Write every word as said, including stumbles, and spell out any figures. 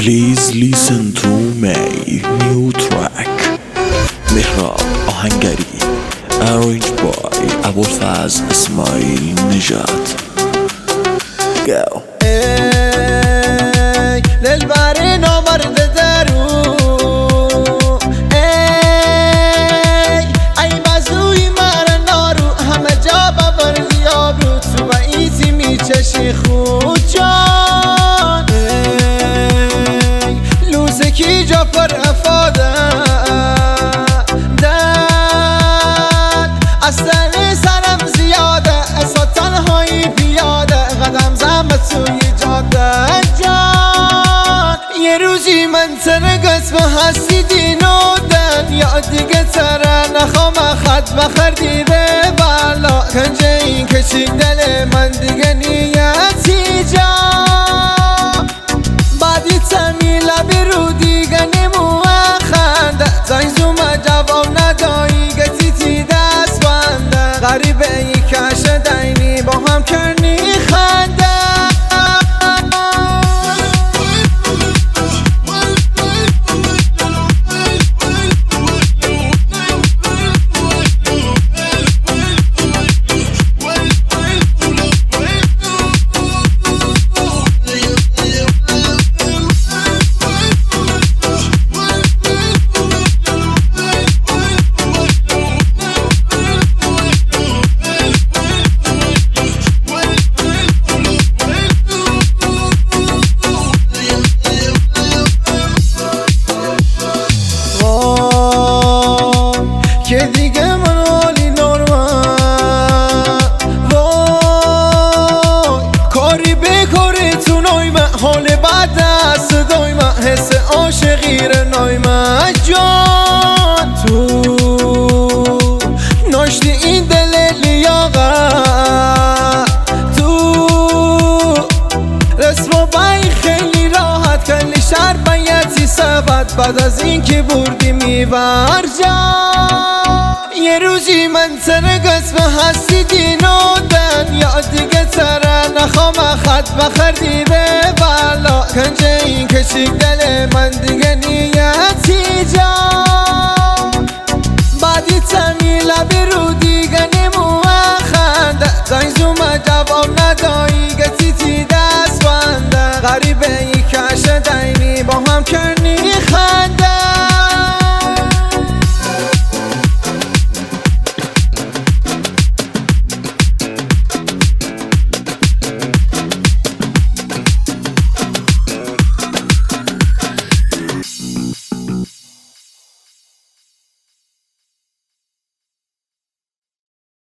Please listen to my new track. مهراب آهنگری Arranged by ابوالفضل اسماعیل نژاد. Go. ای دلبر نامرد درو، ای ای بازوی مرا نارو، همه جا ببردی آبرو، تو با ایزی میچشی خود جان. ای لوزه کی جا پر افاده دل، اصلا سرم زیاده، اصلا تنهایی بیاده، قدم زمه توی جاده جان. یه روزی من سر قسم هستی دینودن، یا دیگه سر نخوام خط بخردی به بالا، کنجه این کشید دل من دیگه نیتی جا. بعدی تمی لبی رو دیگه نمو خنده، زنزوم جواب ندایی گتیتی دست بنده، غریبه ای کش دینی با هم کرنی خنده. که دیگه من حالی نورمن، وای کاری به کاری تو نایمه، حال بعد دست دایمه، حس عاشقی رو نایمه جان. تو ناشتی این دل لیاقت، تو رسم بای خیلی راحت، کلی شر بیتی سبت، بعد از این که بردی میبر جان. یه روزی من سر قسم هستی دینودن، یا دیگه سر نخوام خط بخردی به بالا، کنجه این کشید دل